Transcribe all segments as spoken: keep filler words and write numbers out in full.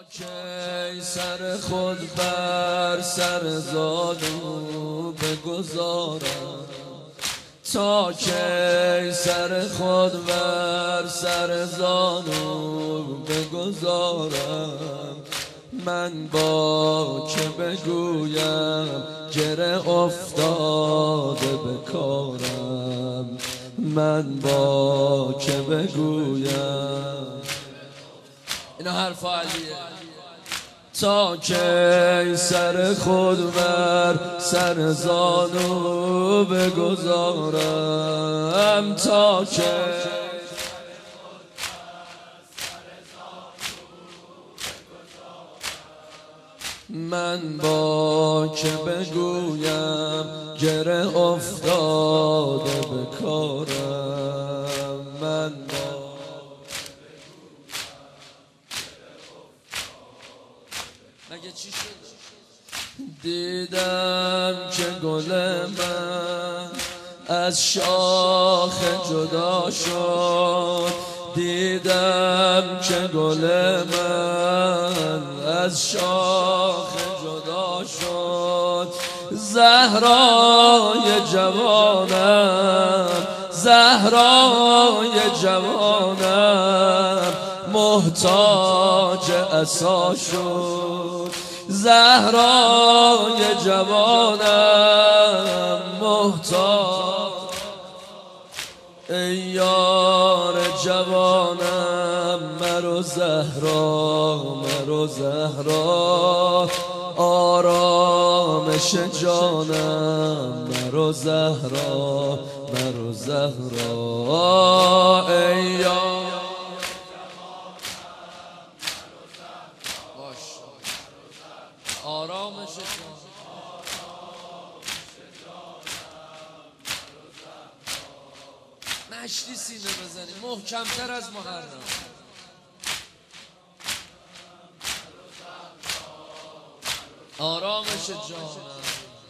کی سر خود بر سر زانو بگذارم، تا کی سر خود بر سر زانو بگذارم. من با که بگویم گره افتاده به کارم، من با که بگویم اینا حرف علیه. تا کی سر خود بر سر زانو بگذارم، تا کی من با که بگویم گره افتاده به کارم، من با مگه چی شد؟ دیدم که گل من از شاخ جدا شد، دیدم که گل من از شاخ جدا شد. زهرای جوانم، زهرای جوانم محتاج عصا شد، زهرای جوانم محتاج. ای یار جوانم مرو زهرا، مرو زهرا آرامش جانم، مرو زهرا، مرو زهرا. ای یار آرامش جانم، مشتی سینه بزنیم محکمتر از محرم. آرامش جانم،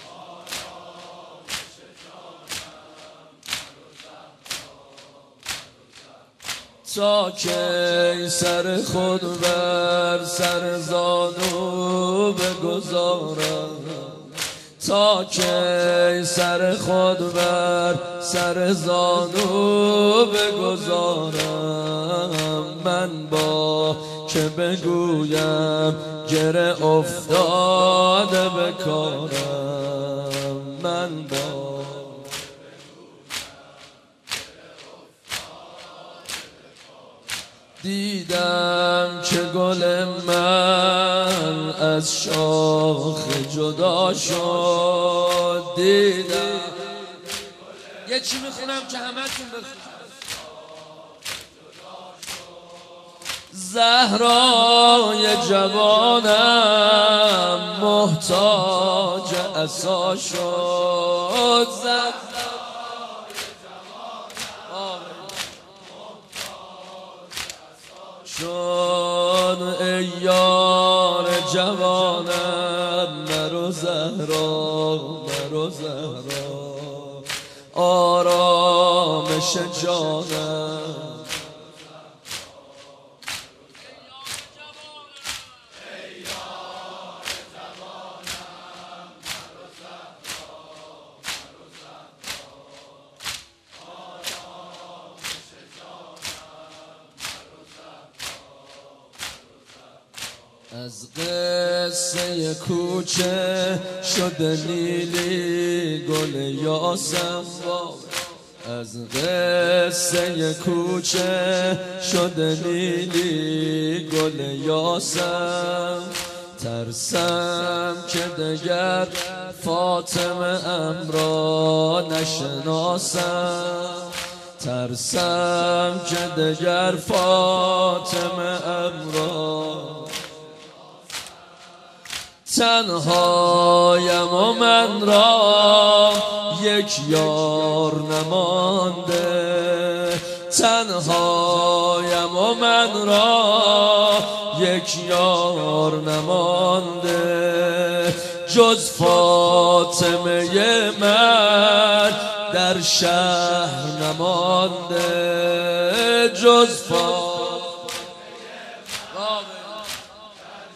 تا کی سر خود بر سر زانو بگذارم، تا کی سر خود بر سر زانو بگذارم. من با که بگویم گره افتاده به کارم، من با دیدم که گل من از شاخ جدا شد، دیدم یه چی میخونم که همه تون بخونم. زهرای جوانم محتاج عصا شد، شد. ای یار جوانم مرو زهرا، مرو زهرا آرامش جانم. از قصه کوچه شده نیلی گل یاسم، از قصه کوچه شده نیلی گل یاسم. ترسم که دگر فاطمه ام را نشناسم، ترسم که دگر فاطمه ام را. تنهایم و من را یک یار نمانده، تنهایم و من را یک یار نمانده. جز فاطمه من در شهر نمانده، جز فاطمه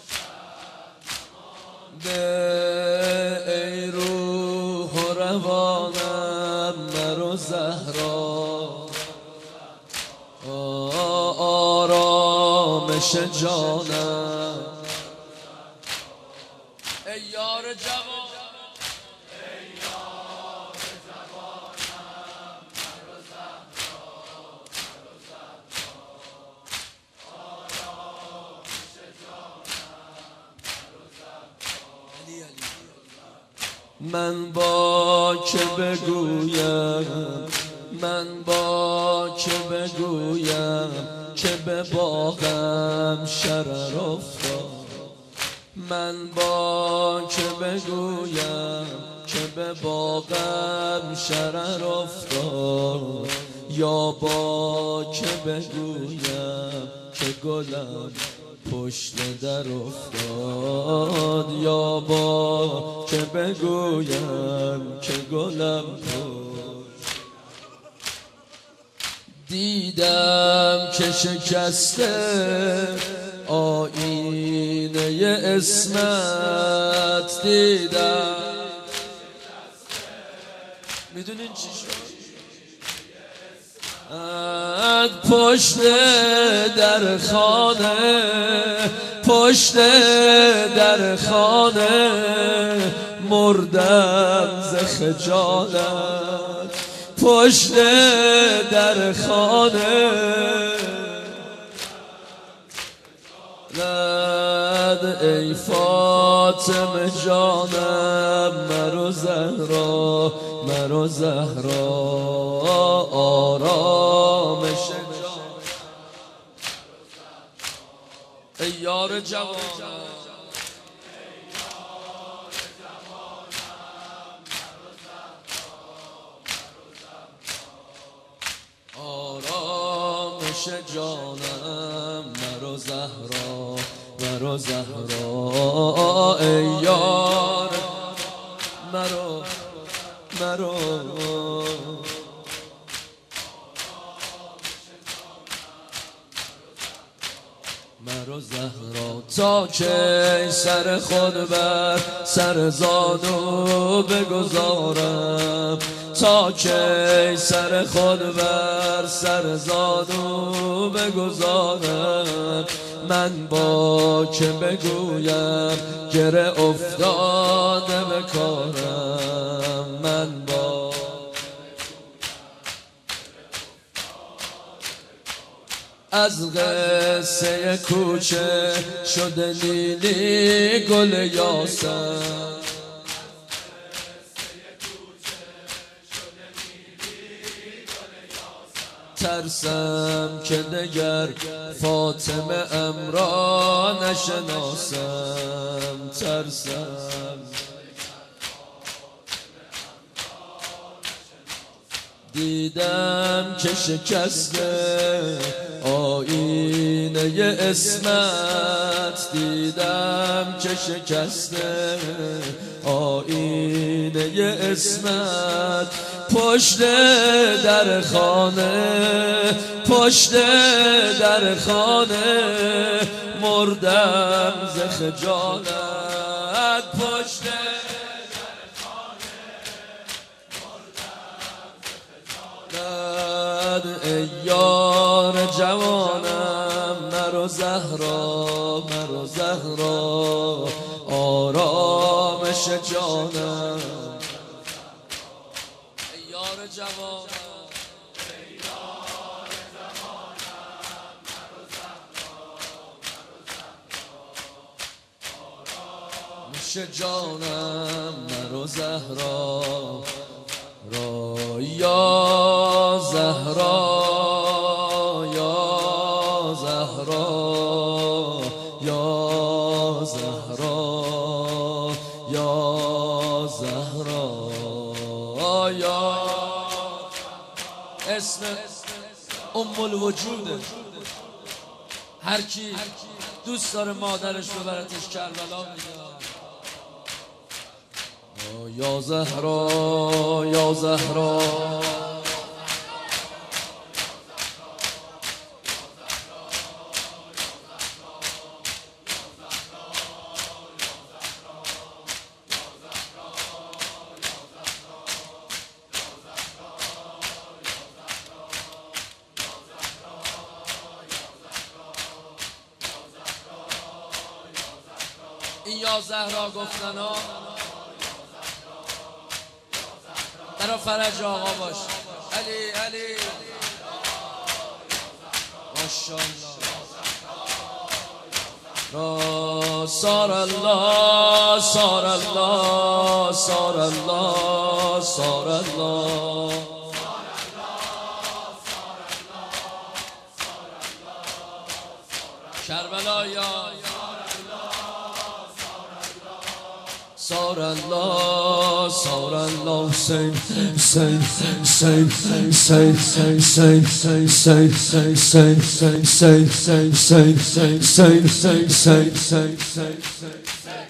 ده ای روح و روانم مرو زهرا، آرامش جانم ای یار جوان، ای یار جوانم مرو زهرا، مرو زهرا، آرامش جانم مرو زهرا. من با که بگویم، من با که بگویم که به باغم شرر افتاد، من با که بگویم که به باغم شرر افتاد، یا با که بگویم که گلم پشت در افتاد، یا با که بگویم که گلم پشت. دیدم که شکسته آینه اسمت، دیدم میدونین چی شد؟ پشت در خانه، پشت در خانه مردم ز خجالت، پشت در خانه رد ای فاطمه جانم مرو زهرا، مرو زهرا، آرامش جانم ای یار جوانم، آرامش جانم مرو زهرا، مرو زهرا، ای یار مرو مرو، مرو زهرا. تا که سر خود بر سر زانو بگذارم، تا که سر خود بر سر زانو بگذارم، من با که بگویم گره افتاده به کارم، من با از قصه کوچه شده نیلی گل یاسم، ترسم که دگر فاطمه ام را نشناسم، ترسم دیدم که شکسته آینه اسمت، دیدم که شکسته آینه اسمت، پشت در خانه، پشت در خانه مردم ز خجالت، پشت ای یار جوانم مرو زهرا، مرو زهرا، آرامش جانم ای یار جوانم، ای یار جوانم مرو زهرا، مرو زهرا، آرامش جانم مرو زهرا را، یا زهرا، یا زهرا، یا زهرا، یا زهرا، یا اسم ام الوجوده. هر کی دوست داره مادرش ببرتش کربلا میگه یا زهرا، یا زهرا، این یا زهرا گفتن ها برا فرج آقا باش. علی علی ماشاءالله را سار الله سار الله سار الله سار الله کربلا یا سار الله سار الله حسین حسین حسین حسین حسین حسین حسین حسین حسین حسین حسین حسین حسین حسین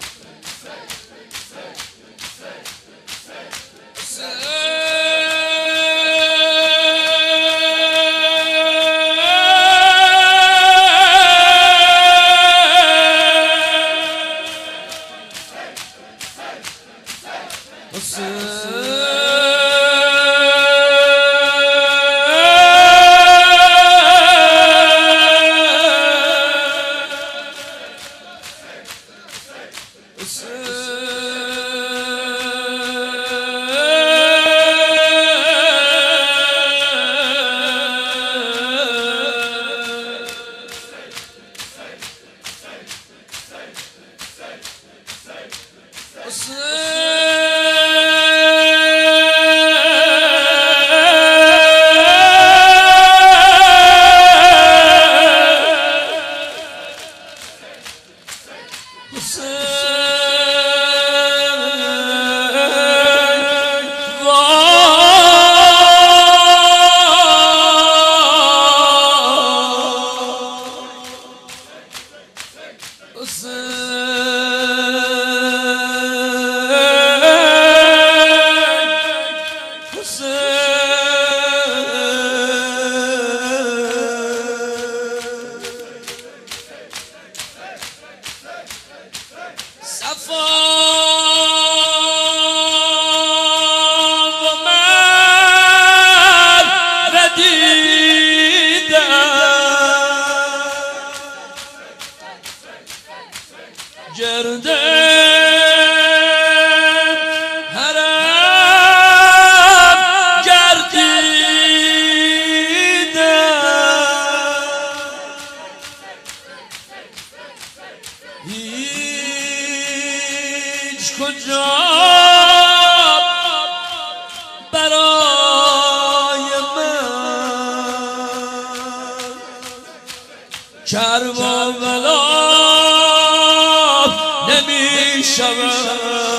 گرده حرم گردیده هیچ کجا برای من کربلا نمی شود.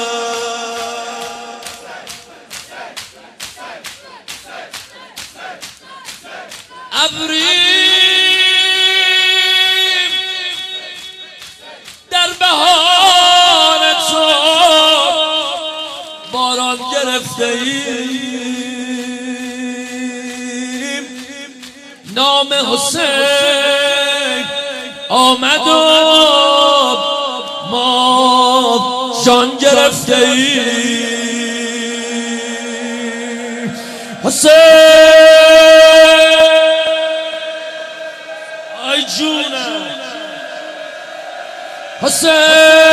ابریم در بهار تو باران گرفته ایم، نام حسین آمد و ما جان گرفته ایم. حسین ای جونم حسین